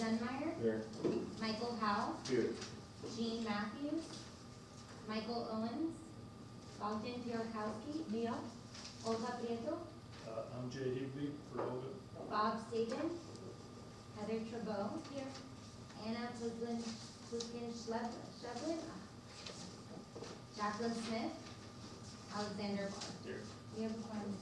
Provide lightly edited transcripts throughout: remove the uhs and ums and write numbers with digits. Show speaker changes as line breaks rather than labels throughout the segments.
Dunmeyer.
Here.
Michael Howe.
Here.
Jean Matthews. Michael Owens. Bogdan Pierkowski.
Mia?
Olga Prieto.
I'm Jay Higby for Olga.
Bob Saban. Heather Trebo. Here. Anna Shevlin. Jacqueline Smith. Alexander Barr.
Here.
We have a quorum.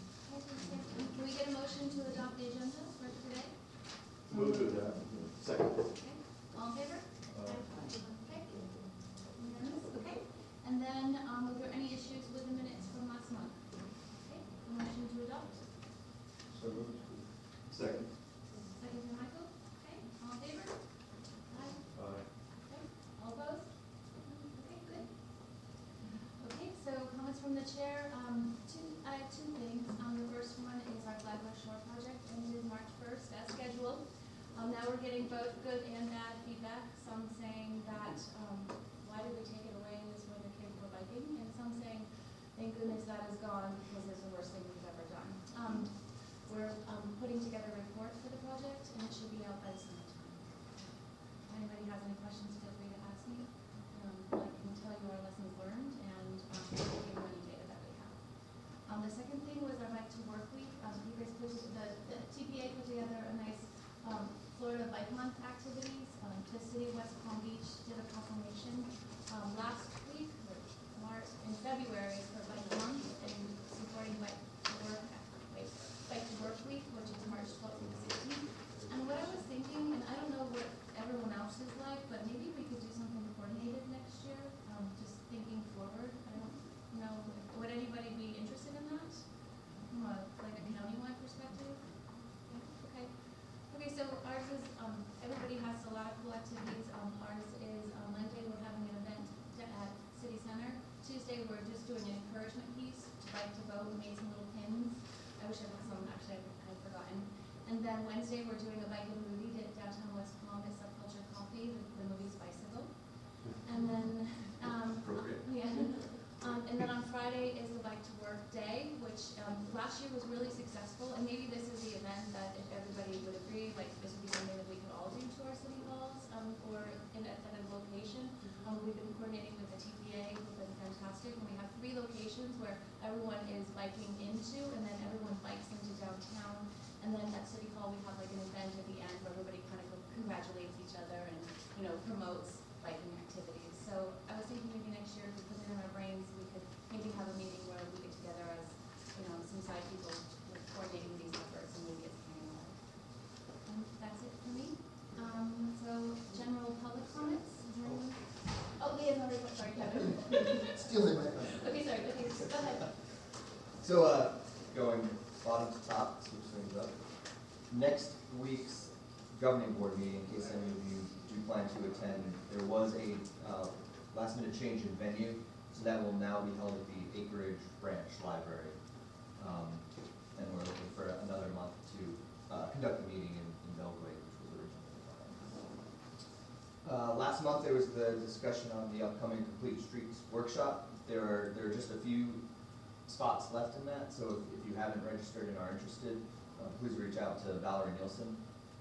Can we get a motion to adopt the agenda for today?
We'll do that. Second.
Okay, all in favor? Okay. Unanimous, okay. And then, were there any issues with the minutes from last month? Okay, a motion to adopt.
So moved. Second.
Second from Michael, okay, all in favor? Aye.
Aye.
Okay, all opposed? Okay, good. Okay, so comments from the chair, I have two things. The first one is our Flagler Shore project ended March 1st as scheduled. Now we're getting both good and bad feedback. Some saying that, why did we take it away this when the kids were biking? And some saying, thank goodness that is gone because it's the worst thing we've ever done. We're putting together a report for the project and it should be out by the summertime. If anybody has any questions, feel free to ask me. I can tell you our lessons learned and give you any data that we have. The second thing was our Bike to Work Week. You guys the TPA put together a nice Florida Bike Month activities. The city of West Palm Beach did a proclamation last week, in February for Bike Month and supporting Bike to Work Week, which is March 12th and 16th. And what I was thinking, and I don't know what everyone else is like, but maybe we could do something coordinated next year. Just thinking forward. I don't know, would anybody be interested in that? From a county-wide perspective? Yeah, okay. Okay, so ours is, everybody has a lot of cool activities. Ours is, Monday we're having an event at City Center. Tuesday we're just doing an encouragement piece to Bike to Vote, we made some little pins. I wish I had some, actually I'd forgotten. And then Wednesday we're doing a bike and movie at downtown West Palm at Subculture Coffee, the movie's Bicycle. And then,
Appropriate.
yeah. And then on Friday is the Bike to Work Day, which last year was really successful. And maybe this is the event that if everybody would agree, like this would be something that we could all do to our city halls or at a location. We've been coordinating with the TPA, who's been fantastic. And we have 3 locations where everyone is biking into, and then everyone bikes into downtown. And then at City Hall, we have like an event at the end where everybody kind of congratulates each other and, promotes biking activities. So I was thinking maybe next year, if we put it in our brains, we could maybe have a meeting where we get together as, some side people coordinating these efforts and maybe it's kind of and that's it for me. So general public comments. Is there anyone? Oh, we have another question. Sorry, Kevin.
Stealing my thunder.
Okay, sorry. Okay, go ahead.
So, going bottom to top, switch things up. Next week's governing board meeting, in case any of you do plan to attend, there was a last-minute change in venue, so that will now be held at the Acreage Branch Library. And we're looking for another month to conduct the meeting in Belgrade, which was originally planned. Last month there was the discussion on the upcoming Complete Streets workshop. There are just a few spots left in that, so if you haven't registered and are interested, please reach out to Valerie Nielsen.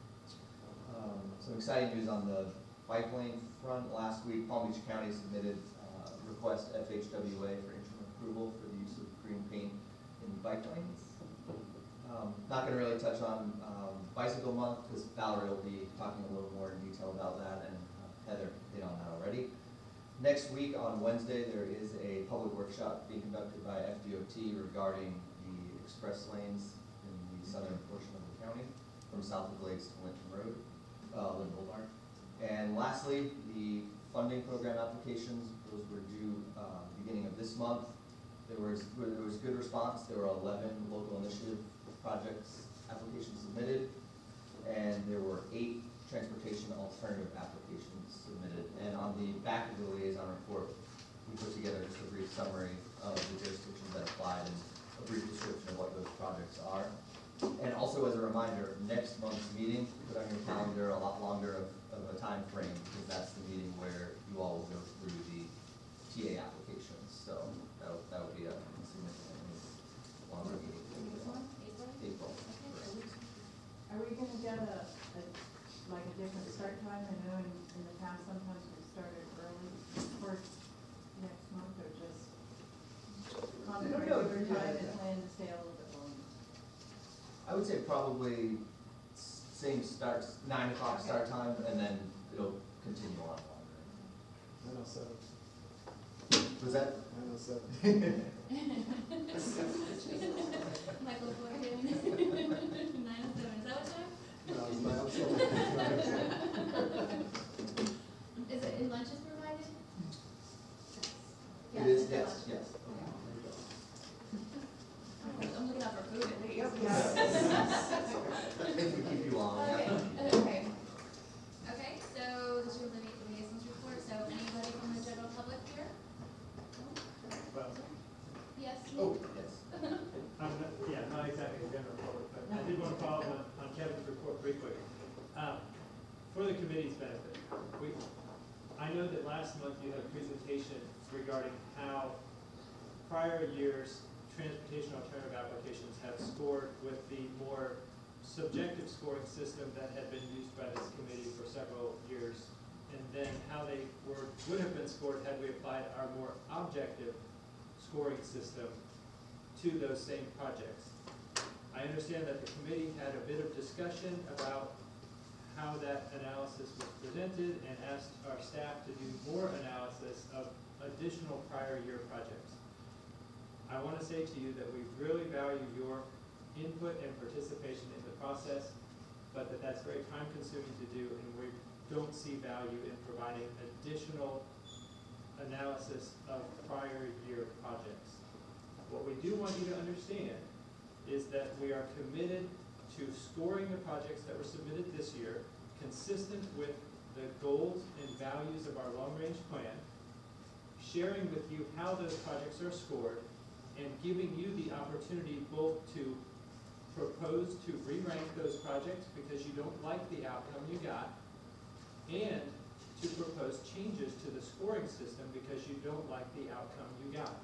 Some exciting news on the bike lane front. Last week, Palm Beach County submitted a request to FHWA for interim approval for the use of green paint in bike lanes. Not going to really touch on Bicycle Month because Valerie will be talking a little more in detail about that, and Heather hit on that already. Next week on Wednesday, there is a public workshop being conducted by FDOT regarding the express lanes in the southern portion of the county from south of Lakes to Linton Road, Linton Boulevard. And lastly, the funding program applications, those were due beginning of this month. There was good response. There were 11 local initiative projects applications submitted, and there were 8 transportation alternative applications submitted. And on the back of the liaison report, we put together just a brief summary of the jurisdictions that applied and a brief description of what those projects are. And also as a reminder, next month's meeting, put on your calendar a lot longer of a time frame because that's the meeting where you all will go through the TA applications. So that would be a significantly longer meeting.
April?
April.
Are we gonna get a different
I would say probably same start, 9 o'clock
Okay.
start time, and then it'll continue on longer.
9:07.
Was that?
9:07.
Michael Florian, 9:07, is that what time?
No, it's 9:07.
Is it, in lunches provided?
It is, yes, yes.
I'm looking out for food at least.
If we keep you long.
Okay, okay. Okay, so this is your liaisons report, so anybody from the general public here?
Well,
Yes?
Oh, yes.
not exactly the general public, but I did want to follow up on Kevin's report briefly. For the committee's benefit, I know that last month you had a presentation regarding how prior years' transportation alternative applications have scored with the more subjective scoring system that had been used by this committee for several years, and then how they would have been scored had we applied our more objective scoring system to those same projects. I understand that the committee had a bit of discussion about how that analysis was presented and asked our staff to do more analysis of additional prior year projects. I want to say to you that we really value your input and participation in the process, but that's very time consuming to do, and we don't see value in providing additional analysis of prior year projects. What we do want you to understand is that we are committed to scoring the projects that were submitted this year, consistent with the goals and values of our long-range plan, sharing with you how those projects are scored, and giving you the opportunity both to propose to re-rank those projects because you don't like the outcome you got, and to propose changes to the scoring system because you don't like the outcome you got.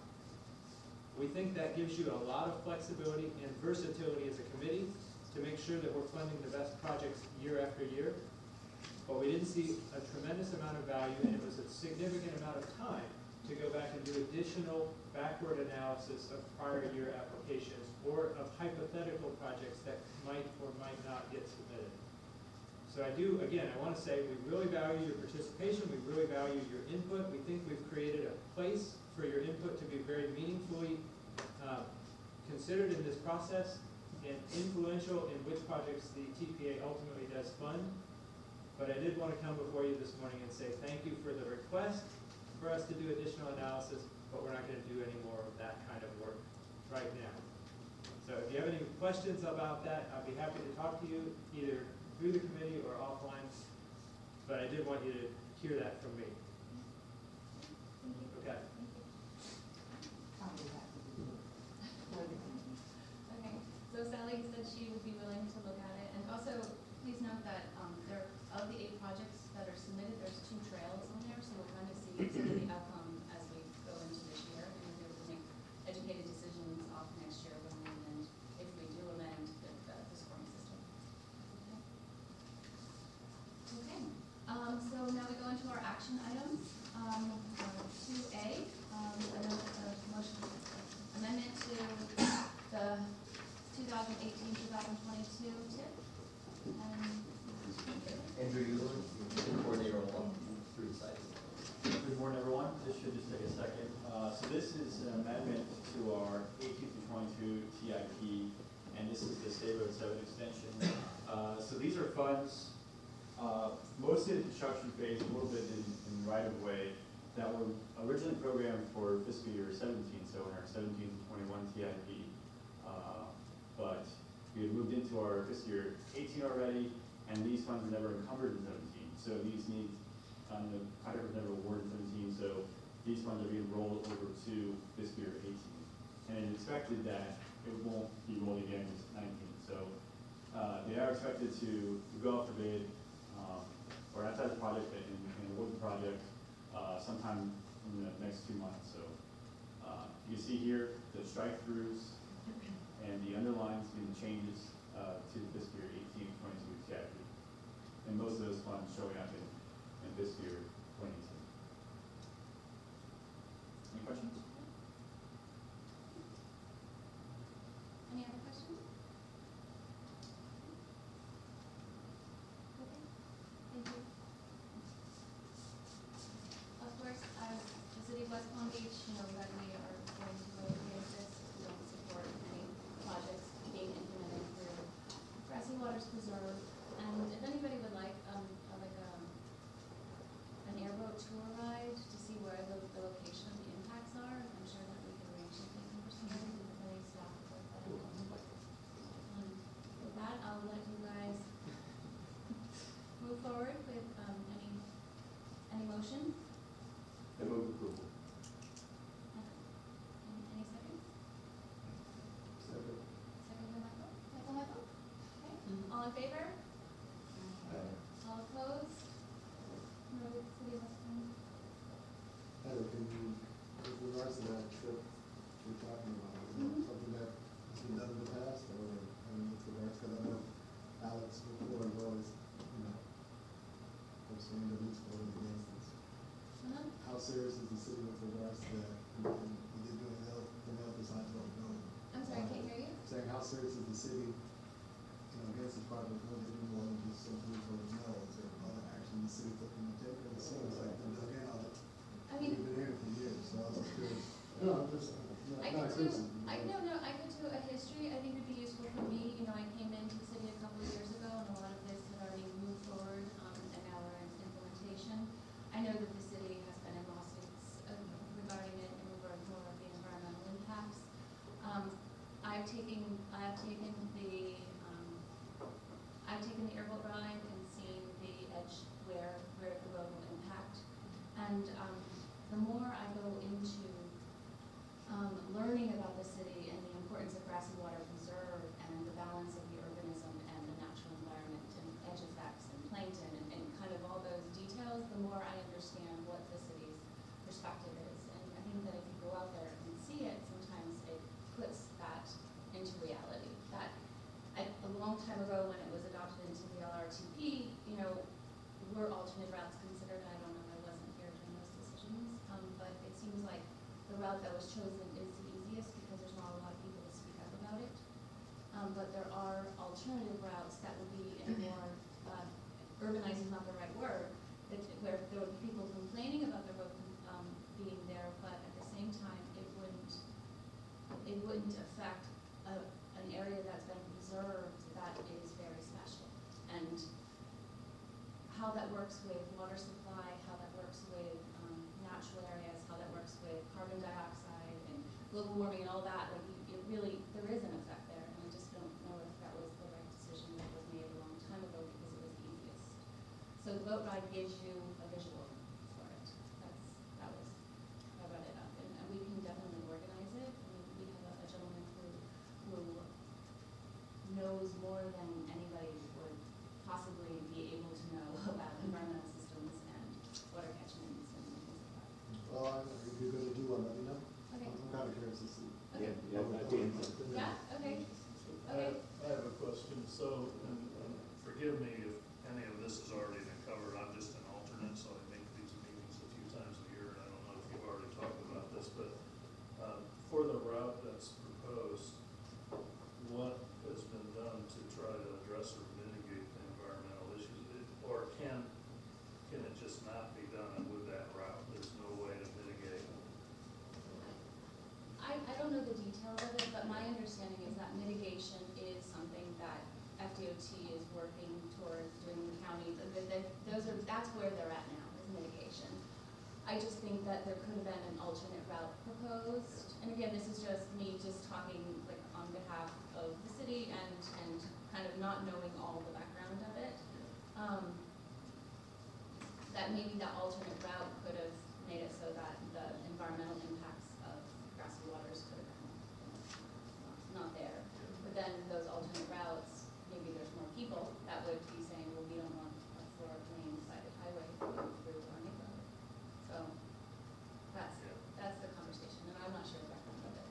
We think that gives you a lot of flexibility and versatility as a committee to make sure that we're funding the best projects year after year. But we didn't see a tremendous amount of value, and it was a significant amount of time to go back and do additional backward analysis of prior year applications or of hypothetical projects that might or might not get submitted. So I want to say we really value your participation, we really value your input. We think we've created a place for your input to be very meaningfully considered in this process and influential in which projects the TPA ultimately does fund. But I did want to come before you this morning and say thank you for the request for us to do additional analysis, but we're not going to do any more of that kind of work right now. So if you have any questions about that, I'd be happy to talk to you either through the committee or offline, but I did want you to hear that from me.
Thank you.
Okay.
Thank you. Okay, so Sally said she would be willing to look at it, and also please note that of the 8 projects that are submitted, there's 2 trails on there, so we'll kind of see some of the outcome as we go into this year, and we'll be able to make educated decisions off next year when we amend, if we do amend the scoring system. Okay, so now we go into our action items. 2A, motion amendment to the 2018-2022 TIP.
Andrew Euler, coordinator along through the site.
Good morning, everyone. This should just take a second. So this is an amendment to our 18-22 TIP, and this is the State Road 7 extension. So these are funds, mostly the construction phase, a little bit in right-of-way, that were originally programmed for fiscal year 17, so in our 17-21 TIP. But we had moved into our fiscal year 18 already, and these funds were never encumbered in 17. So these needs, the contract was never awarded in 17, so these funds are being rolled over to fiscal year 18. And it's expected that it won't be rolled again in 19. So they are expected to go out for bid, or outside the project and award the project sometime in the next 2 months. So you can see here the strike-throughs and the underlines being the changes to fiscal year 18-22 TIP. And most of those funds showing up in fiscal year 22. Any questions?
Any other questions?
regards to that trip we're talking about, is that something that has been done in the past, or, I mean, with regards, because I know Alex before has always, persuaded at least voted against this. How serious is the city with regards to that? And we did doing else besides what we're doing?
I'm sorry, I can't hear you.
Saying how serious is the city, against this project, when they do more than just simply vote no, is there other action the city looking to take, or it seems like they're dug in on it?
I mean,
We've been hearing it for years, so I was just curious. No, I'm just,
I
not
could do,
criticism.
I could do a history. I think it'd be useful for me. I came into the city a couple of years ago, and a lot of this had already moved forward, and now we're in implementation. I know that the city has been in lawsuits regarding it in regard more of the environmental impacts. I've taken the airboat ride and seen the edge where the road will impact. And the more I go into learning about the city and the importance of grassy water preserve and the balance of the urbanism and the natural environment and edge effects and plankton and kind of all those details, the more I understand what the city's perspective is. And I think that if you go out there and see it, sometimes it puts that into reality. That a long time ago when it was adopted into the LRTP, were alternate routes considered? I don't know, I wasn't here during those decisions, but it seems like the route that was chosen is the easiest because there's not a lot of people to speak up about it. But there are alternative routes that would be in a more, urbanized is not the right word, where there would be people complaining about the road being there, but at the same time, it wouldn't affect an area that's been preserved that is very special. And how that works with water supply, how that works with natural areas, how that works with carbon dioxide and global warming and all that, like there is an effect there, and I just don't know if that was the right decision that was made a long time ago because it was the easiest. So the boat ride gives you a visual for it. I read it up, and we can definitely organize it. I mean, we have a gentleman who knows more than anybody would possibly be able to know about environmental systems and water catchments and things like that.
Well, if you're gonna do one, let me know.
Okay.
I'm kind of curious to see.
Okay.
Yeah, at the end.
Yeah, okay.
I have a question, so, and forgive me if any of this has already been covered, I'm just an alternate, so I make these meetings a few times a year, and I don't know if you've already talked about this, but, for the route that's proposed, what has been done to try to address or mitigate the environmental issues? Or can it just not be done with that route? There's no way to mitigate it?
I don't know the details of it, but my understanding is that mitigation is something that FDOT is working towards doing in the county. That's where they're at now, is mitigation. I just think that there could have been an alternate route proposed. And again, this is just me just talking like on behalf of the city and kind of not knowing all the background of it. That maybe that alternate route could have made it so that the environmental impacts of grassy waters could have been not there. But then those alternate routes, maybe there's more people that would be saying, well, we don't want a 4-lane sided highway going through our neighborhood. So that's the conversation, and I'm not sure the background of it.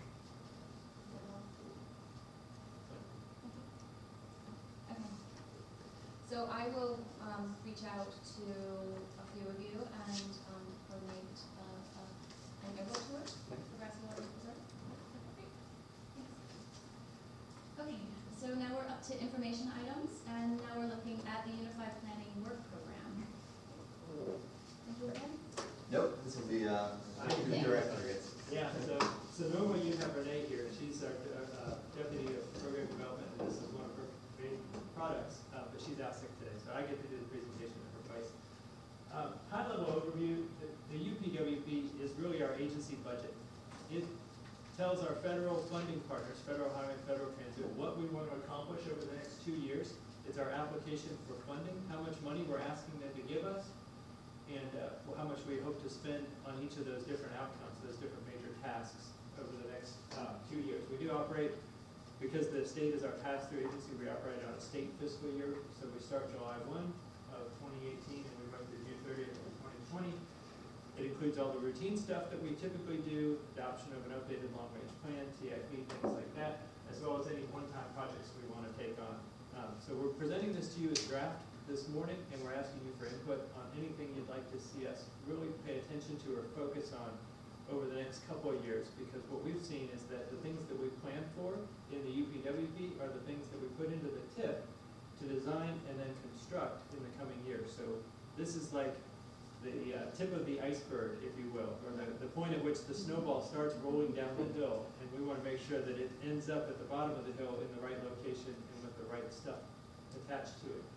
Okay. So I will reach out to a few of you and coordinate an airboat tour for Grassy Water Preserve. Great. Thanks. Okay, so now we're up to information items, and now we're looking at the Unified Planning Work Program. Thank you again.
Nope, this will be, the director gets.
Yeah, so normally you have Renee here, she's our deputy of program development, and this is one of her main products, but she's out sick today, so I get to do the presentation in her place. High level overview, the UPWP is really our agency budget. It tells our federal funding partners, federal highway, federal transit, what we want to accomplish over the next 2 years. It's our application for funding, how much money we're asking them to give us, and how much we hope to spend on each of those different outcomes, those different major tasks over the next 2 years. We do operate, because the state is our pass-through agency, we operate on a state fiscal year, so we start July 1 of 2018 and we run through June 30th of 2020. It includes all the routine stuff that we typically do, adoption of an updated long-range plan, TIP, things like that, as well as any one-time projects we want to take on. So we're presenting this to you as draft this morning, and we're asking you for input on anything you'd like to see us really pay attention to or focus on over the next couple of years, because what we've seen is that the things that we plan for in the UPWP are the things that we put into the TIP to design and then construct in the coming years. So this is like the tip of the iceberg, if you will, or the point at which the snowball starts rolling down the hill, and we want to make sure that it ends up at the bottom of the hill in the right location and with the right stuff attached to it.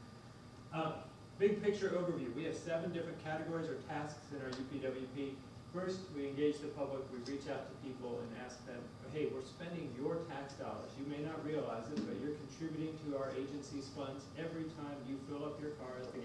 Big picture overview. We have 7 different categories or tasks in our UPWP. First, we engage the public, we reach out to people and ask them, hey, we're spending your tax dollars. You may not realize it, but you're contributing to our agency's funds every time you fill up your car at the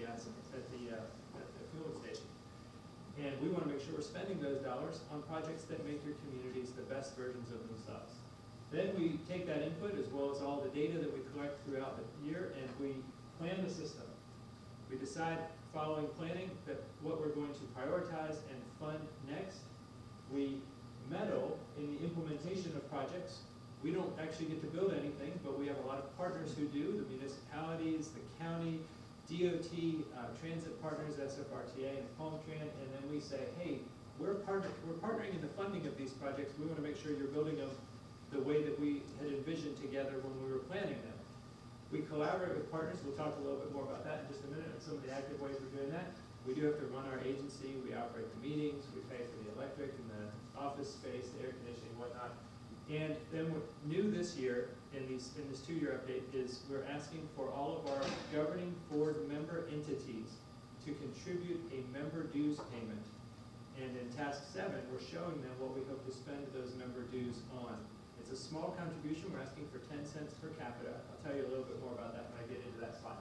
fuel station. And we want to make sure we're spending those dollars on projects that make your communities the best versions of themselves. Then we take that input as well as all the data that we collect throughout the year, and we plan the system. We decide, following planning, that what we're going to prioritize and fund next. We meddle in the implementation of projects. We don't actually get to build anything, but we have a lot of partners who do, the municipalities, the county, DOT, transit partners, SFRTA, and PalmTran, and then we say, hey, we're partnering in the funding of these projects. We want to make sure you're building them the way that we had envisioned together when we were planning them. We collaborate with partners. We'll talk a little bit more about that in just a minute and some of the active ways we're doing that. We do have to run our agency. We operate the meetings. We pay for the electric and the office space, the air conditioning, whatnot. And then what new this year in this 2-year update is we're asking for all of our governing board member entities to contribute a member dues payment. And in task 7, we're showing them what we hope to spend those member dues on. It's a small contribution. We're asking for 10 cents per capita. I'll tell you a little bit more about that when I get into that slide.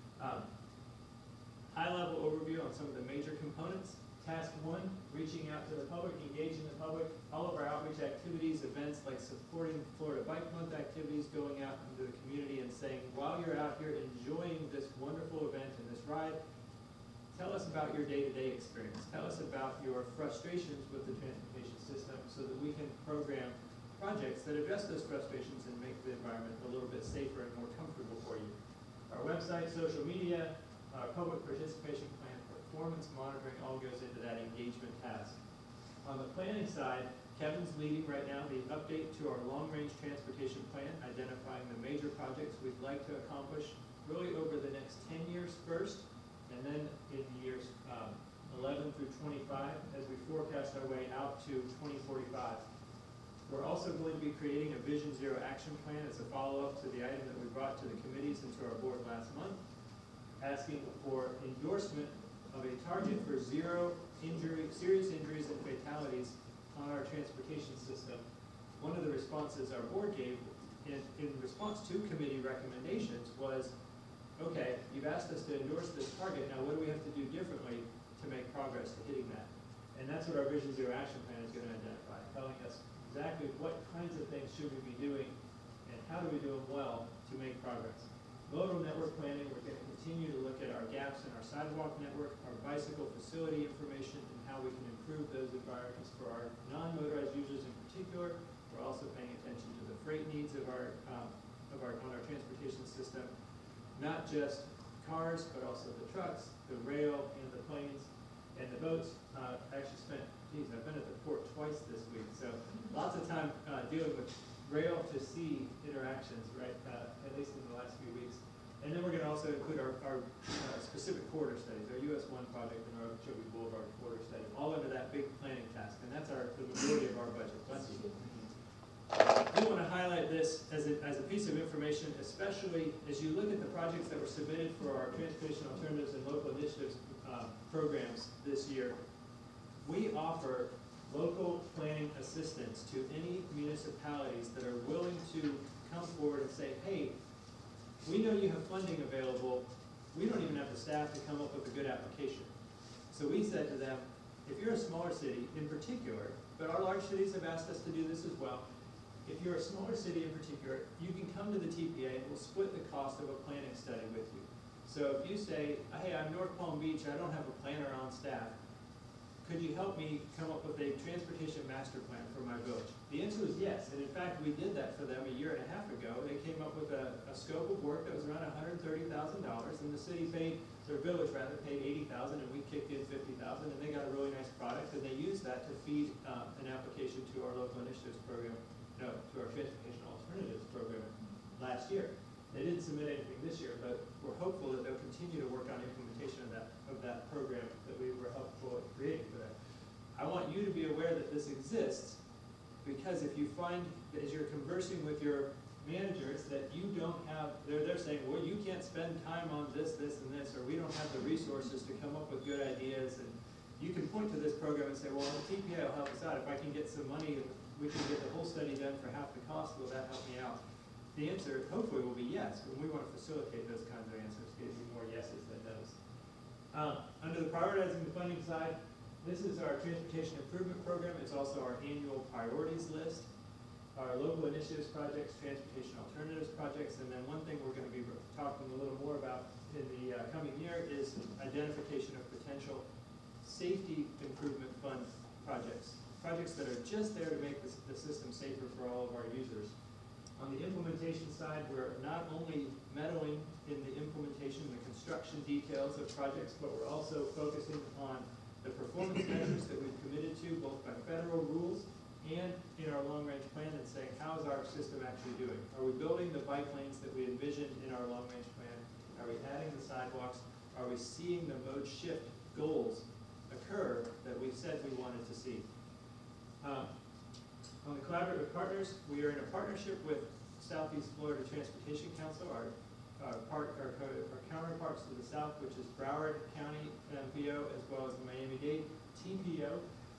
High-level overview on some of the major components. Task 1, reaching out to the public, engaging the public. All of our outreach activities, events like supporting Florida Bike Month activities, going out into the community and saying, while you're out here enjoying this wonderful event and this ride, tell us about your day-to-day experience. Tell us about your frustrations with the transportation system so that we can program projects that address those frustrations and make the environment a little bit safer and more comfortable for you. Our website, social media, our public participation plan, performance monitoring all goes into that engagement task. On the planning side, Kevin's leading right now the update to our long-range transportation plan, identifying the major projects we'd like to accomplish really over the next 10 years first, and then in the years 11 through 25 as we forecast our way out to 2045. We're also going to be creating a Vision Zero action plan as a follow-up to the item that we brought to the committees and to our board last month, asking for endorsement of a target for zero serious injuries and fatalities on our transportation system. One of the responses our board gave in response to committee recommendations was, okay, you've asked us to endorse this target, now what do we have to do differently to make progress to hitting that? And that's what our Vision Zero action plan is going to identify, telling us exactly what kinds of things should we be doing and how do we do them well to make progress. Modal network planning, we're going to continue to look at our gaps in our sidewalk network, our bicycle facility information, and how we can improve those environments for our non-motorized users in particular. We're also paying attention to the freight needs of our transportation system, not just cars, but also the trucks, the rail, and the planes, and the boats. I actually spent, I've been at the port twice this week, so lots of time dealing with rail to sea interactions, right, at least in the last few weeks. And then we're going to also include our specific corridor studies, our US 1 project and our Okeechobee Boulevard corridor study, all under that big planning task, and that's the majority of our budget. We want to highlight this as a piece of information, especially as you look at the projects that were submitted for our Transportation Alternatives and Local Initiatives programs this year. We offer local planning assistance to any municipalities that are willing to come forward and say, hey, we know you have funding available. We don't even have the staff to come up with a good application. So we said to them, if you're a smaller city in particular, but our large cities have asked us to do this as well, if you're a smaller city in particular, you can come to the TPA and we'll split the cost of a planning study with you. So if you say, hey, I'm North Palm Beach, I don't have a planner on staff, could you help me come up with a transportation master plan for my village? The answer was yes, and in fact, we did that for them a year and a half ago. They came up with a scope of work that was around $130,000, and the city paid, their village rather, paid $80,000, and we kicked in $50,000, and they got a really nice product, and they used that to feed an application to our local initiatives program, no, to our transportation alternatives program last year. They didn't submit anything this year, but we're hopeful that they'll continue to work on implementation of that program that we were helpful at creating for them. I want you to be aware that this exists, because if you find that as you're conversing with your managers that you don't have, they're saying, well, you can't spend time on this, this, and this, or we don't have the resources to come up with good ideas, and you can point to this program and say, well, the TPA will help us out. If I can get some money, we can get the whole study done for half the cost, will that help me out? The answer hopefully will be yes, and we want to facilitate those kinds of answers, give you more yeses than nos. Under the prioritizing the funding side, this is our transportation improvement program. It's also our annual priorities list, our local initiatives projects, transportation alternatives projects, and then one thing we're going to be talking a little more about in the coming year is identification of potential safety improvement fund projects, projects that are just there to make the system safer for all of our users. On the implementation side, we're not only meddling in the implementation and the construction details of projects, but we're also focusing on the performance measures that we've committed to, both by federal rules and in our long-range plan, and saying, how is our system actually doing? Are we building the bike lanes that we envisioned in our long-range plan? Are we adding the sidewalks? Are we seeing the mode shift goals occur that we said we wanted to see? On the collaborative partners, we are in a partnership with Southeast Florida Transportation Council, our counterparts to the south, which is Broward County MPO, as well as the Miami-Dade TPO.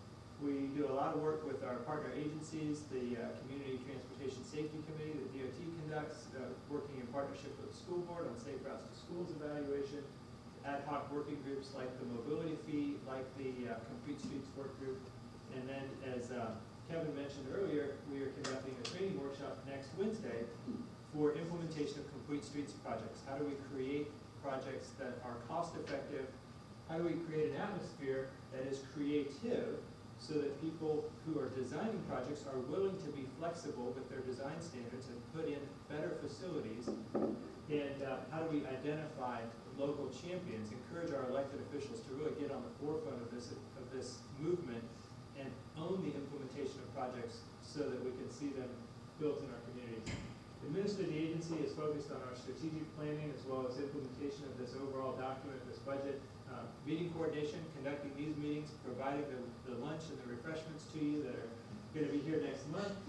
We do a lot of work with our partner agencies, the Community Transportation Safety Committee that DOT conducts, working in partnership with the school board on Safe Routes to Schools evaluation, ad hoc working groups like the Mobility Fee, like the Complete Streets Work Group, and then as Kevin mentioned earlier, we are conducting a training workshop next Wednesday for implementation of Complete Streets projects. How do we create projects that are cost effective? How do we create an atmosphere that is creative so that people who are designing projects are willing to be flexible with their design standards and put in better facilities? And how do we identify local champions, encourage our elected officials to really get on the forefront of this movement and own the implementation of projects so that we can see them built in our communities. Administrative agency is focused on our strategic planning as well as implementation of this overall document, this budget. Meeting coordination, conducting these meetings, providing the lunch and the refreshments to you that are going to be here next month.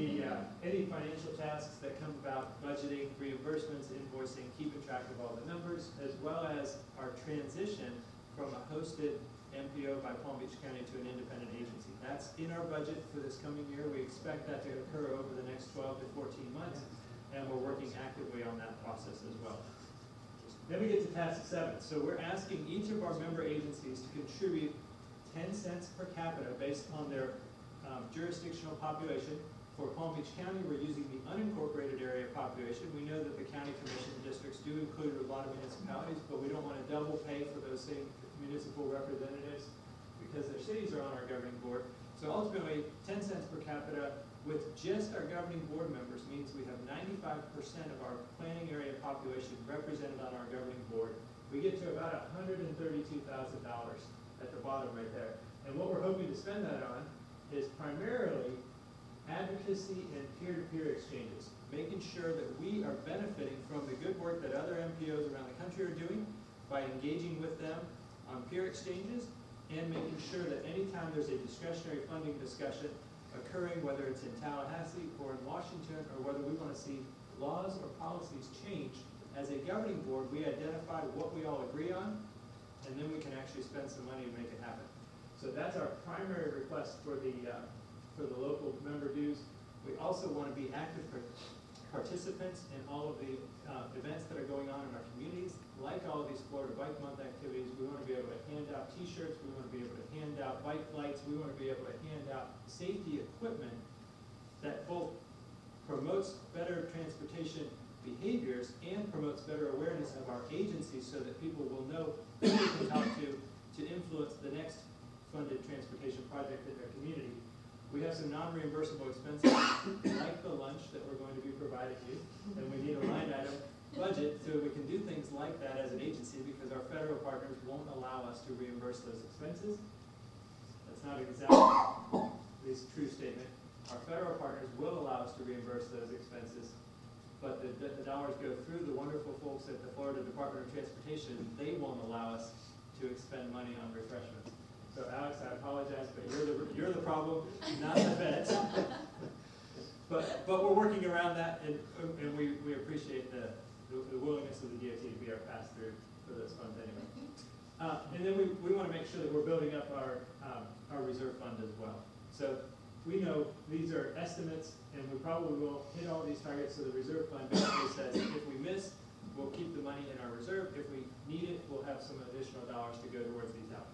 Any financial tasks that come about, budgeting, reimbursements, invoicing, keeping track of all the numbers, as well as our transition from a hosted MPO by Palm Beach County to an independent agency. That's in our budget for this coming year. We expect that to occur over the next 12 to 14 months, and we're working actively on that process as well. Then we get to task 7. So we're asking each of our member agencies to contribute 10 cents per capita based on their jurisdictional population. For Palm Beach County, we're using the unincorporated area population. We know that the county commission districts do include a lot of municipalities, but we don't want to double pay for those same municipal representatives because their cities are on our governing board. So ultimately, 10 cents per capita with just our governing board members means we have 95% of our planning area population represented on our governing board. We get to about $132,000 at the bottom right there. And what we're hoping to spend that on is primarily advocacy and peer-to-peer exchanges, making sure that we are benefiting from the good work that other MPOs around the country are doing by engaging with them on peer exchanges and making sure that anytime there's a discretionary funding discussion occurring, whether it's in Tallahassee or in Washington, or whether we want to see laws or policies changed, as a governing board, we identify what we all agree on, and then we can actually spend some money to make it happen. So that's our primary request for the local member dues. We also want to be active participants in all of the events that are going on in our communities. Like all of these Florida Bike Month activities, we want to be able to hand out t-shirts, we want to be able to hand out bike flights, we want to be able to hand out safety equipment that both promotes better transportation behaviors and promotes better awareness of our agencies so that people will know who they can talk to influence the next funded transportation project in their community. We have some non-reimbursable expenses, like the lunch that we're going to be providing you, and we need a line item budget so we can do things like that as an agency, because our federal partners won't allow us to reimburse those expenses. That's not exactly the true statement. Our federal partners will allow us to reimburse those expenses, but the dollars go through the wonderful folks at the Florida Department of Transportation. They won't allow us to expend money on refreshments. So Alex, I apologize, but you're the problem, not the feds. But we're working around that, and we appreciate the willingness of the DOT to be our pass-through for those funds anyway. And then we want to make sure that we're building up our reserve fund as well. So we know these are estimates, and we probably will hit all these targets, so the reserve fund basically says if we miss, we'll keep the money in our reserve. If we need it, we'll have some additional dollars to go towards these outcomes.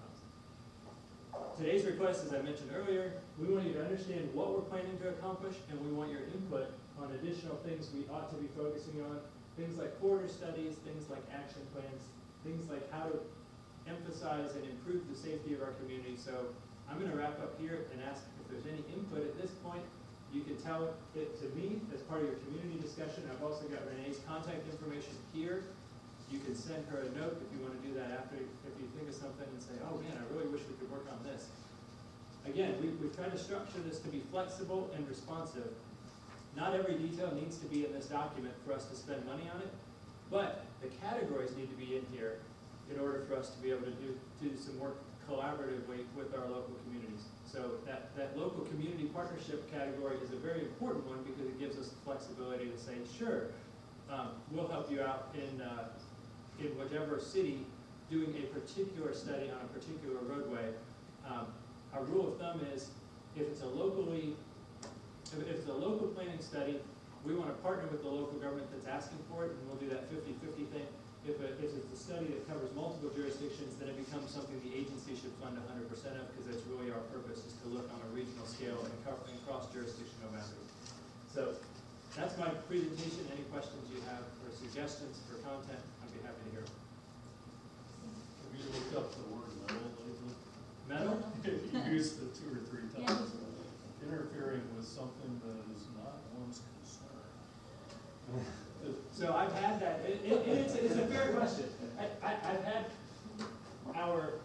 Today's request, as I mentioned earlier, we want you to understand what we're planning to accomplish, and we want your input on additional things we ought to be focusing on, things like corridor studies, things like action plans, things like how to emphasize and improve the safety of our community. So I'm going to wrap up here and ask if there's any input at this point. You can tell it to me as part of your community discussion. I've also got Renee's contact information here. You can send her a note if you want to do that after, if you think of something and say, oh man, I really wish we could work on this. Again, we've tried to structure this to be flexible and responsive. Not every detail needs to be in this document for us to spend money on it, but the categories need to be in here in order for us to be able to do some work collaboratively with our local communities. So that local community partnership category is a very important one because it gives us the flexibility to say, sure, we'll help you out in whichever city doing a particular study on a particular roadway. Our rule of thumb is if it's a local planning study, we want to partner with the local government that's asking for it, and we'll do that 50-50 thing. If it's a study that covers multiple jurisdictions, then it becomes something the agency should fund 100% of, because that's really our purpose, is to look on a regional scale and cross jurisdictional boundaries. So that's my presentation. Any questions you have or suggestions for content, I'd be happy to hear.
Have you looked up the word metal lately?
Metal?
You used it 2 or 3 times. Interfering with something that is not one's concern.
So I've had that. It's a fair question. I've had our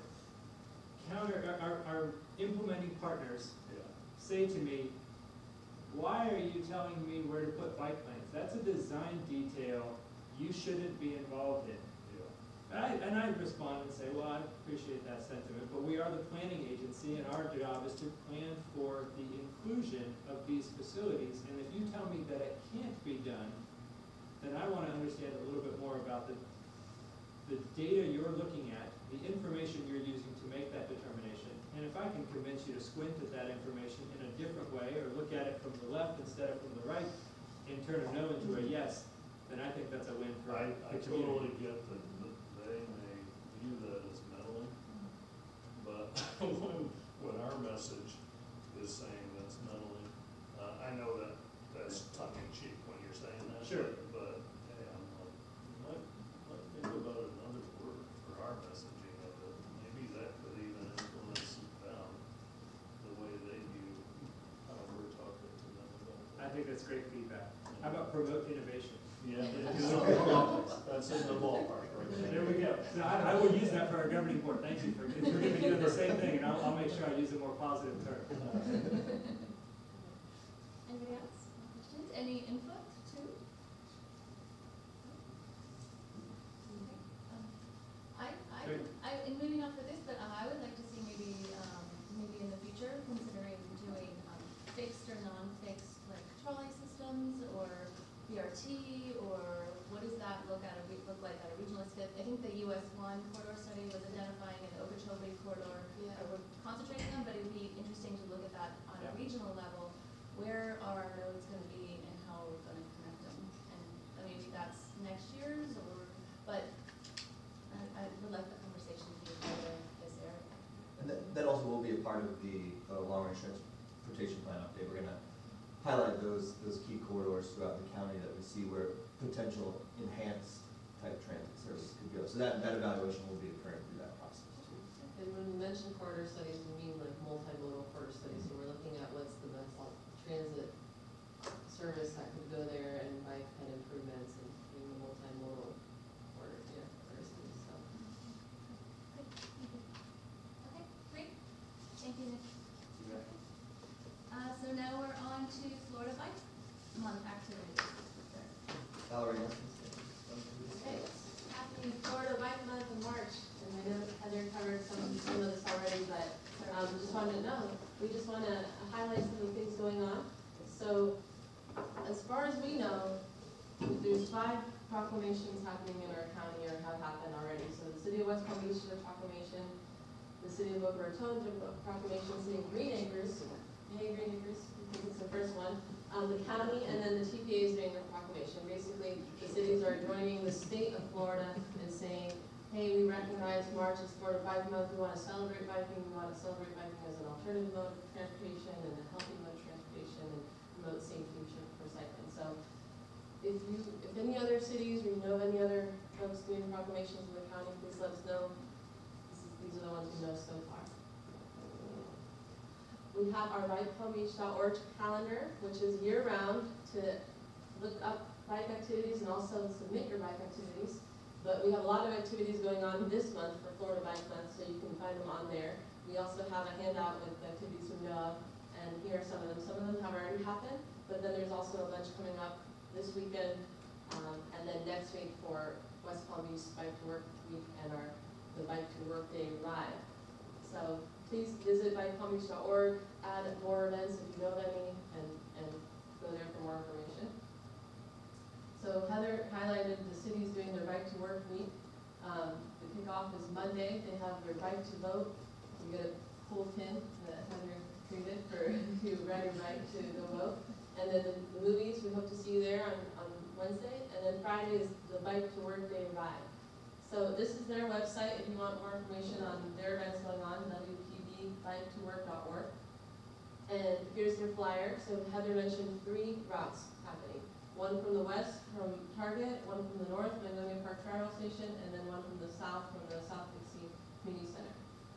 implementing partners say to me, why are you telling me where to put bike lanes? That's a design detail you shouldn't be involved in. And I respond and say, well, I appreciate that sentiment, but we are the planning agency, and our job is to plan for the inclusion of these facilities. And if you tell me that it can't be done, then I want to understand a little bit more about the data you're looking at, the information you're using to make that determination. And if I can convince you to squint at that information in a different way, or look at it from the left instead of from the right, and turn a no into a yes, then I think that's a win for
I
the community.
totally get that they may view that as meddling, but when our message is saying that's meddling, I know that that's tongue in cheek when you're saying that.
Sure.
But hey, I'm like, let's think about another word for our messaging of it. Maybe that could even influence them, the way they view how we're talking to them about that.
I think that's great feedback. How about promote innovation?
Yeah, that's in the ballpark right
There we go. So I will use that for our governing board. Thank you for, because we're going to be doing the same thing, and I'll make sure I use a more positive term.
Anybody else? Questions? Any input too? In moving on for this, but I would like to see maybe in the future considering doing fixed or non-fixed like trolley systems or BRT, or what does that look like at a regional scale? I think the US 1 corridor study was identifying an Okeechobee corridor. We're concentrating on, but it would be interesting to look at that on a regional level. Where are our nodes going to be and how we're going to connect them? And maybe that's next year's, but I would like that conversation to be part of this area.
And that also will be a part of the long-range transportation plan update. We're going to highlight those key corridors throughout the county that we see where potential enhanced type transit service could go. So that evaluation will be occurring through that process too.
And when we mention corridor studies, we mean like multimodal corridor studies, so we're looking at what's the best transit service that could go there and bike ped improvements and doing the multimodal corridor, corridor studies, so.
Okay, great. Thank you, Nick. So now we're on to Florida Bike Month activities.
Valerie,
Okay, happy Florida Bike Month in March, and I know Heather covered some of this already, but just wanted to know, we just want to highlight some of the things going on. So, as far as we know, there's 5 proclamations happening in our county or have happened already. So the City of West Palm Beach did a proclamation, the City of Boca Raton did a proclamation, City of Green Acres, yay Green Acres, I think it's the first one. The county and then the TPA is doing their proclamation. Basically, the cities are joining the state of Florida and saying, hey, we recognize March is Florida Bike Month, we want to celebrate biking, we want to celebrate biking as an alternative mode of transportation and a healthy mode of transportation and promote safe future for cycling. So if any other cities or you know of any other folks doing proclamations in the county, please let us know. These are the ones we know so far. We have our bikepalmbeach.org calendar, which is year-round to look up bike activities and also submit your bike activities. But we have a lot of activities going on this month for Florida Bike Month, so you can find them on there. We also have a handout with the activities we know of, and here are some of them. Some of them have already happened, but then there's also a bunch coming up this weekend, and then next week for West Palm Beach Bike to Work Week and the Bike to Work Day ride. So please visit bikepalmbeach.org, add more events if you know of any, and go there for more information. So Heather highlighted the cities doing their Bike to Work Week. The kickoff is Monday. They have their Bike to Vote. You get a cool pin that Heather created for you ride your bike to go vote. And then the movies, we hope to see you there on Wednesday. And then Friday is the Bike to Work Day ride. So this is their website if you want more information on their events going on, wpbbiketowork.org. And here's their flyer. So Heather mentioned 3 routes happening. One from the west from Target, one from the north, Magnolia Park Trial Station, and then one from the south from the South Dixie Community Center.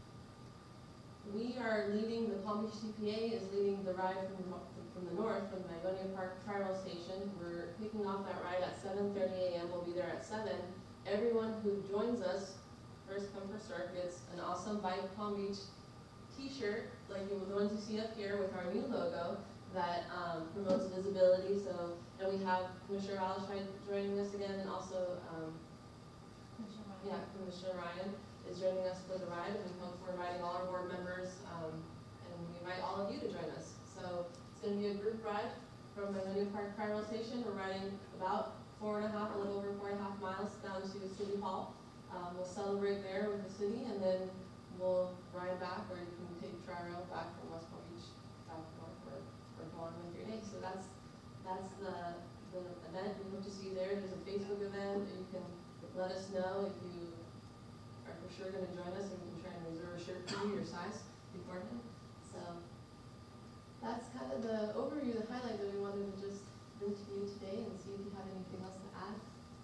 We are leading, the Palm Beach TPA is leading the ride from the north, from Magnolia Park Trial Station. We're kicking off that ride at 7:30 a.m. We'll be there at 7. Everyone who joins us, first come, first served, gets an awesome Bike Palm Beach t-shirt, like the ones you see up here with our new logo, that promotes visibility. So, and we have Commissioner Wallenstein joining us again, and also, Commissioner Ryan is joining us for the ride, and we hope we're inviting all our board members, and we invite all of you to join us. So it's going to be a group ride from Magnolia Park Chiral Station. We're riding about 4.5, a little over 4.5 miles down to City Hall. We'll celebrate there with the city, and then we'll ride back, or you can take Tri-Rail back from West Palm Beach back north, or go on with your day. So that's the event. We hope to see you there. There's a Facebook event. You can let us know if you are for sure going to join us, and we can try and reserve a shirt for you, your size, beforehand. So that's kind of the overview, the highlight that we wanted to just bring to you today, and see if you have anything else to add.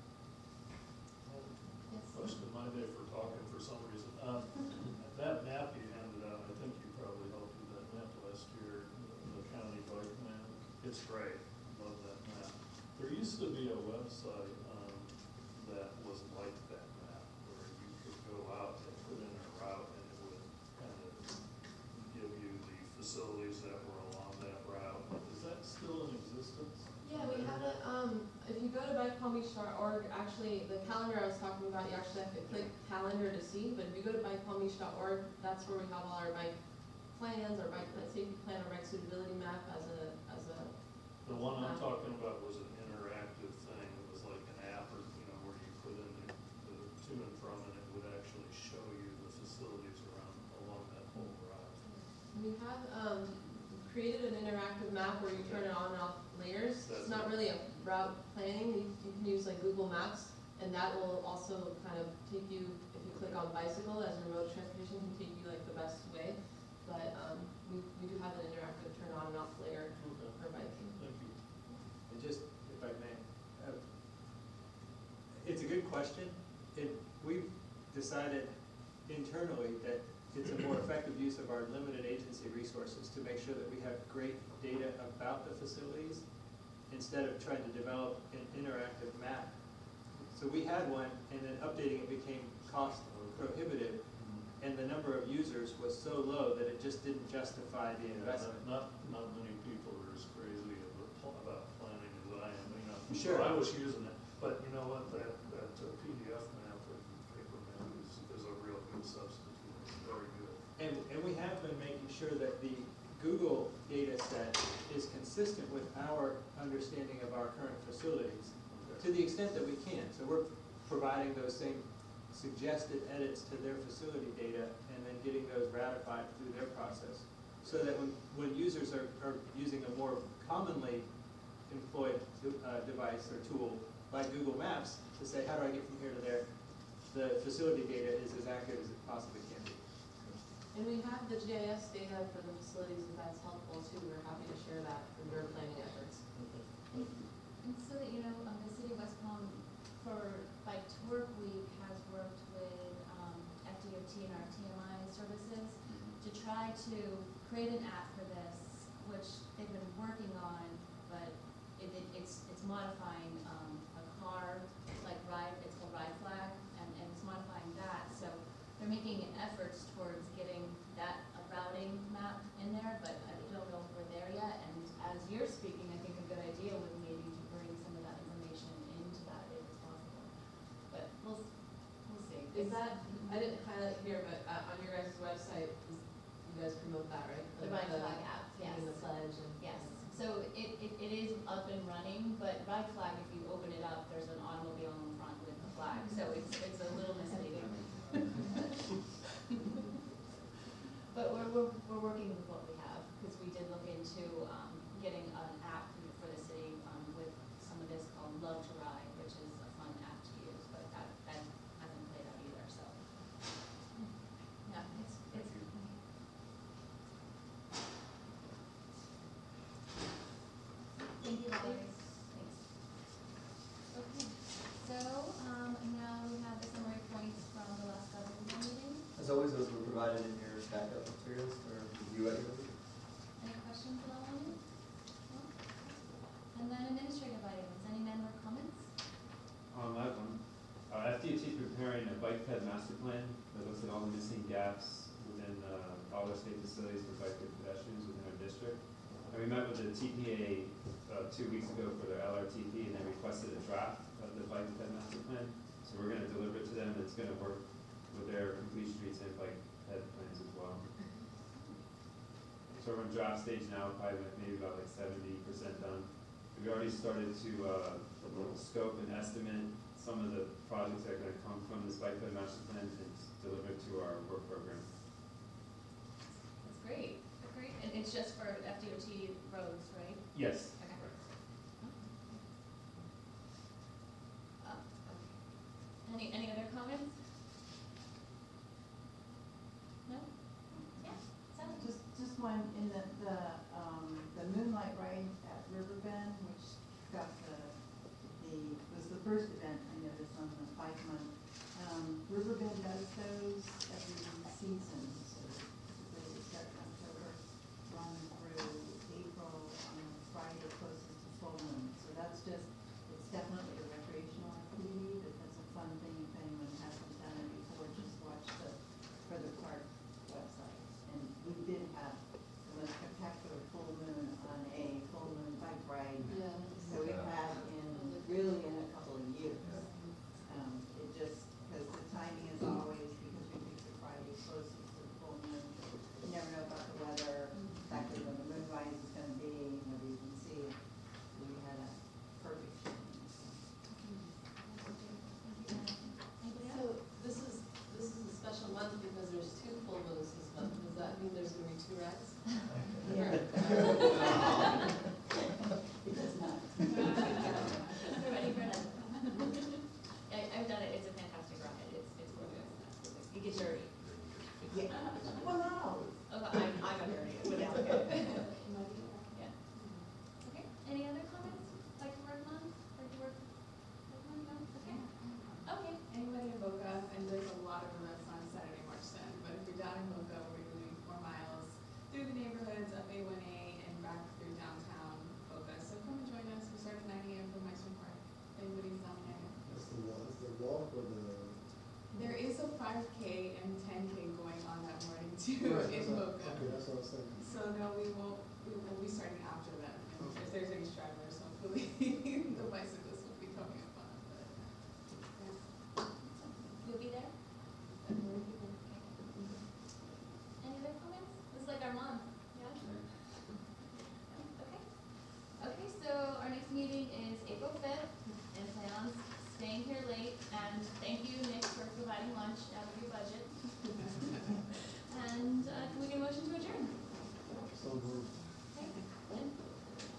Yes.
Question of my day for talking for some reason. That map you handed out, I think you probably helped with that map last year, the county bike map. It's great. Love that map. There used to be a website that was like that map, where you could go out and put in a route, and it would kind of give you the facilities that were along that route. Is that still in existence?
Yeah, we have it. If you go to bikepalmbeach.org, actually, the calendar I was talking about, you actually have to click calendar to see, but if you go to bikepalmbeach.org, that's where we have all our bike plans, our bike safety plan, our bike suitability map as a.
The one I'm talking about was an interactive thing. It was like an app, or where you put in the to and from, and it would actually show you the facilities along that whole route.
We have created an interactive map where you turn it on and off layers. It's not really a route planning. You can use like Google Maps, and that will also kind of take you, if you click on bicycle as your mode of transportation, can take you like the best way. But we do have an interactive turn on and off layer for biking.
Thank you.
And just, if I may, it's a good question. We've decided internally that it's a more effective use of our limited agency resources to make sure that we have great data about the facilities instead of trying to develop an interactive map. So we had one, and then updating it became cost prohibitive, and the number of users was so low that it just didn't justify the investment.
Not many people are as crazy about planning as I am, you know.
Sure.
I was using it, but you know what, that PDF map and paper map is a real good substitute, it's very good.
And we have been making sure that the Google data set is consistent with our understanding of our current facilities, to the extent that we can. So we're providing those same suggested edits to their facility data and then getting those ratified through their process. So that when users are using a more commonly employed device or tool like Google Maps to say, how do I get from here to there, the facility data is as accurate as it possibly can be.
And we have the GIS data for the facilities, if that's helpful too, we're happy to share that for your planning efforts.
And so that you know, the city of West Palm, for Bike to Work Week, has worked with FDOT and our TMI services to try to create an app for this, which they've been working on, but it's modifying a car, like it's called Ride Flag, and it's modifying that. So they're making efforts towards getting that routing map in there, but I don't know if we're there yet. And as you're speaking, I think a good idea would maybe to bring some of that information into that if it's possible. But we'll see.
Is that, I didn't highlight here, but on your guys' website, you guys promote that, right?
The Ride Flag app, yes.
And the pledge and.
Yes, so it is up and running, but Ride Flag, if you open it up, there's an automobile in front with the flag, so it's a little misleading. But we're working with what we have, because we did look into getting an app for the city with some of this called Love to Ride, which is a fun app to use, but that hasn't played out either, so. Yeah, it's. Thank you, Valerie. Thanks. Okay, so now we have the summary points from the last government meeting.
As always, those were provided in your backup materials for review regularly.
Any questions at all on it? No? And then administrative items, any member comments?
I have one. FDOT is preparing a bike ped master plan that looks at all the missing gaps within all our state facilities for bike and pedestrians within our district. And we met with the TPA 2 weeks ago for their LRTP, and they requested a draft of the bike ped master plan. So we're going to deliver it to them. It's going to work with their complete streets and bike ped plans as well. So we're in draft stage now, probably maybe about like 70% done. We already started to scope and estimate some of the projects that are going to come from this bike ped master plan and deliver it to our work program.
That's great, great, and it's just for FDOT roads, right?
Yes.
Okay. Okay. Any other comments? No? Yeah, Sally?
Just one in the Moonlight Ride at Riverbend, which got was the first event I noticed on the 5 month. Riverbend does those every season, so they start in October, run through April on the Friday closest to full moon. So that's it's definitely a recreational activity, but that's a fun thing if anyone hasn't done it before, just watch for the park website. And we did have the most spectacular full moon on a full moon bike ride.
Yeah.
So we've had really in a couple of years. It just, because the timing is always, because we pick the Friday closest to the
And thank you, Nick, for providing lunch. That